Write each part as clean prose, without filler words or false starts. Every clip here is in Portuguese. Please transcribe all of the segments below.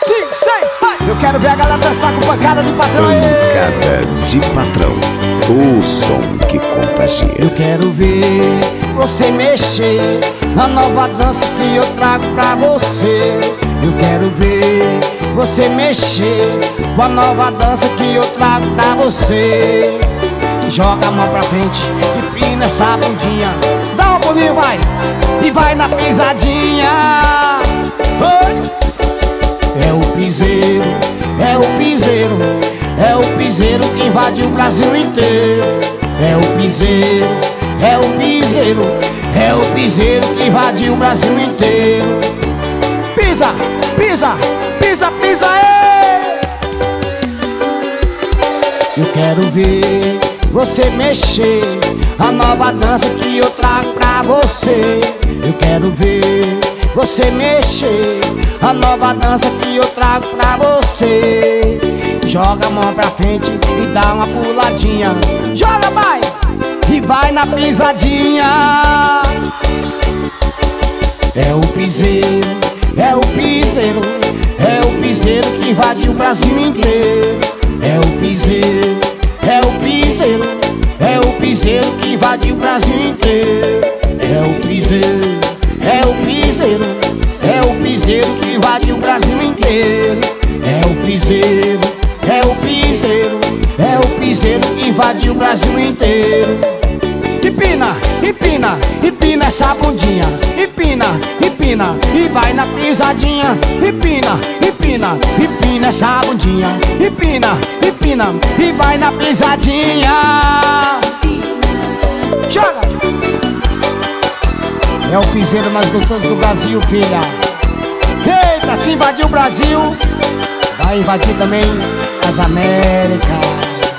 5, 6, vai! Eu quero ver a galera dançar com pancada de patrão. Pancada de patrão, o som que contagia. Eu quero ver você mexer na nova dança que eu trago pra você. Eu quero ver você mexer com a nova dança que eu trago pra você. Joga a mão pra frente, empina essa bundinha, dá um pulinho, vai, e vai na pisadinha. Oi. É o piseiro, é o piseiro, é o piseiro que invade o Brasil inteiro. É o piseiro, é o piseiro, é o piseiro que invade o Brasil inteiro. Pisa, pisa, pisa, pisa, ei! Eu quero ver você mexer a nova dança que eu trago pra você. Eu quero ver você mexer a nova dança que eu trago pra você. Joga a mão pra frente e dá uma puladinha. Joga, vai! E vai na pisadinha. É o piseiro, é o piseiro, é o piseiro que invade o Brasil inteiro. É o piseiro, é o piseiro, é o piseiro que invade o Brasil inteiro. É o piseiro, é o piseiro, é o piseiro que invade o Brasil inteiro. É o piseiro, é o piseiro, é o piseiro que invade o Brasil inteiro. Empina, empina, empina essa bundinha. Empina, empina e vai na pisadinha. Empina, empina, empina essa bundinha. Empina, empina e vai na pisadinha. Joga! É o piseiro mais gostoso do Brasil, filha. Eita, se invadir o Brasil, vai invadir também as Américas.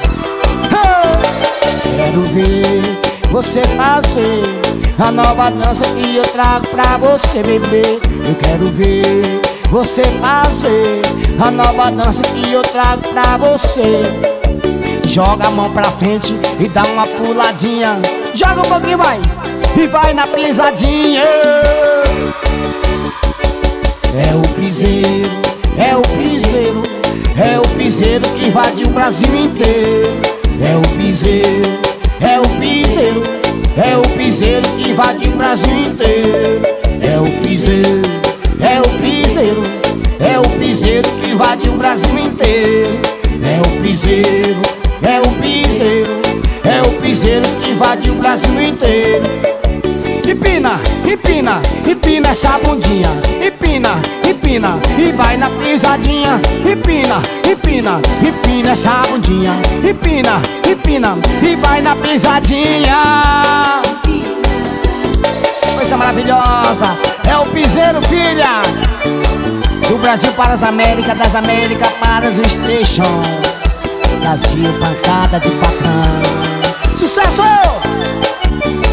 Quero ver você fazer a nova dança que eu trago pra você, bebê. Eu quero ver você fazer a nova dança que eu trago pra você. Joga a mão pra frente e dá uma puladinha. Joga um pouquinho, vai, e vai na pisadinha. É o piseiro, é o piseiro, é o piseiro que invade o Brasil inteiro. É o piseiro, é o piseiro, é o piseiro que invade o Brasil inteiro. É o piseiro, é o piseiro, é o piseiro que invade o Brasil inteiro. É o piseiro, é o piseiro, é o piseiro que invade o Brasil inteiro. Empina, empina, empina essa bundinha. Empina, empina e vai na pisadinha. Empina, empina, empina essa bundinha. Empina, empina e vai na pisadinha. Coisa maravilhosa, é o piseiro, filha. Do Brasil para as Américas, das Américas para os Station. Brasil, pancada de patrão. Sucesso!